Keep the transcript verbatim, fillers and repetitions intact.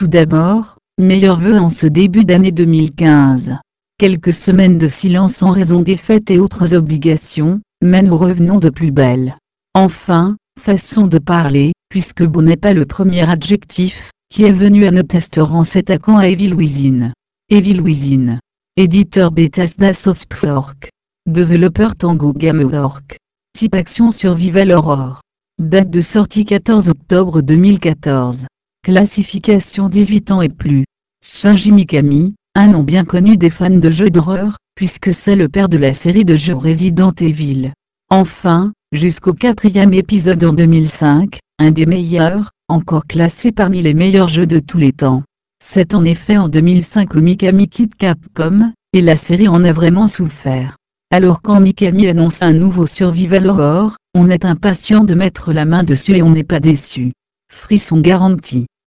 Tout d'abord, meilleurs vœux en ce début d'année deux mille quinze. Quelques semaines de silence en raison des fêtes et autres obligations, mais nous revenons de plus belle. Enfin, façon de parler, puisque beau n'est pas le premier adjectif qui est venu à nos testeurs en s'attaquant à Evil Within. Evil Within. Éditeur Bethesda Softworks. Développeur Tango Gameworks. Type Action Survival Horror. Date de sortie quatorze octobre deux mille quatorze. Classification dix-huit ans et plus. Shinji Mikami, un nom bien connu des fans de jeux d'horreur, puisque c'est le père de la série de jeux Resident Evil. Enfin, jusqu'au quatrième épisode en deux mille cinq, un des meilleurs, encore classé parmi les meilleurs jeux de tous les temps. C'est en effet en deux mille cinq où Mikami quitte Capcom, et la série en a vraiment souffert. Alors quand Mikami annonce un nouveau survival horror, on est impatient de mettre la main dessus et on n'est pas déçu. Frisson garanti.